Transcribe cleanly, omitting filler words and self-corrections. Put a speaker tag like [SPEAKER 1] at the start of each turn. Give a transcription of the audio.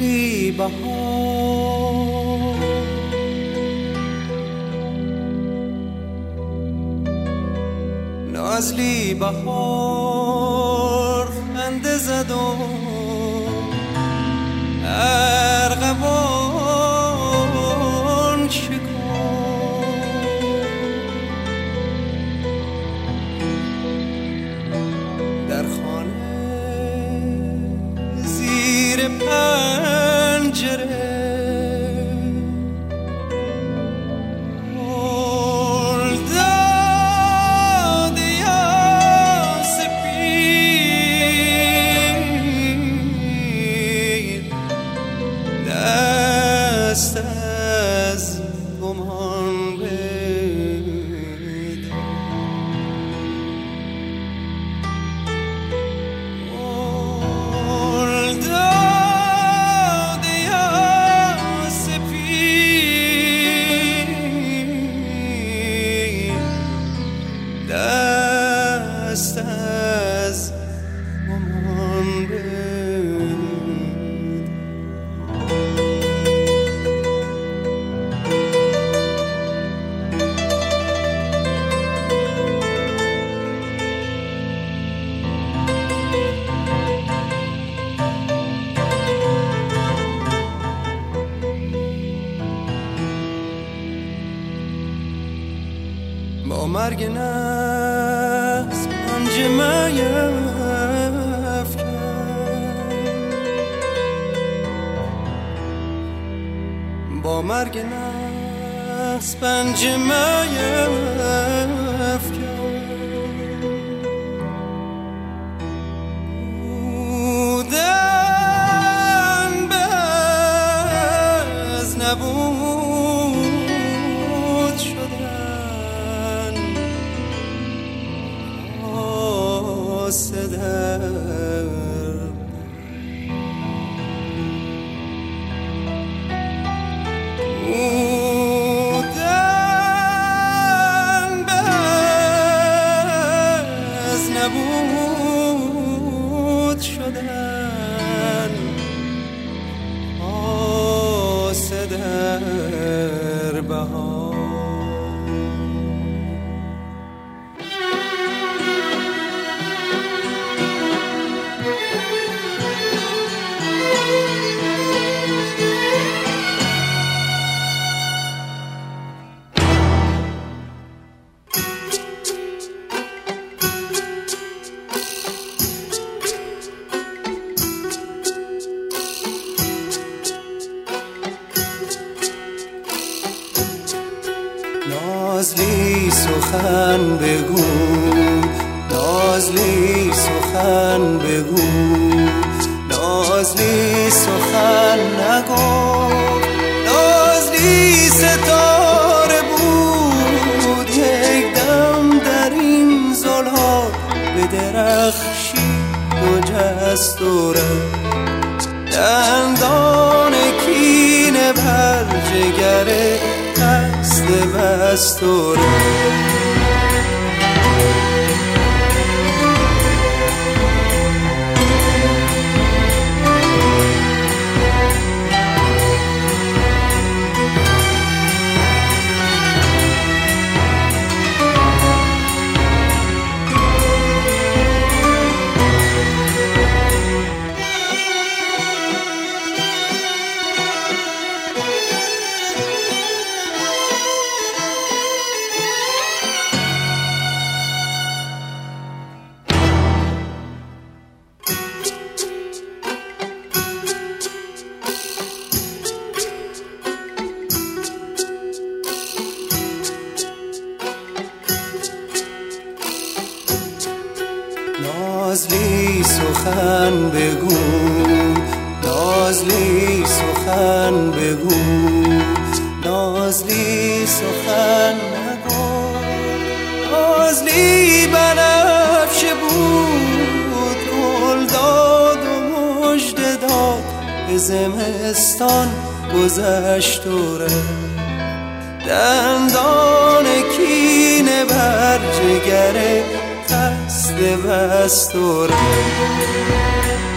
[SPEAKER 1] نازلی بهار نازلی بهار خنده زد و ارغوان شکفت در خانه زیر پنجره دست از گمان بده گل داده یا سپید دست از گمان بده با مرگ نفس پنجه میفکن با مرگ نفس پنجه میفکن بودن به از نبود شدن در بودن باز نبود شدن آسه در بهار نازلی سخن بگو نازلی سخن بگو نازلی سخن نگو نازلی ستاره بود یک دم در این زلال به درخشی و جستوره دندان کینه بر جگره دست بستوره نازلی سخن بگو نازلی سخن بگو نازلی سخن نگو نازلی بنفشه بود گل داد و مژده داد به زمستان گذشتوره دندان کینه بر جگره خسته بستوره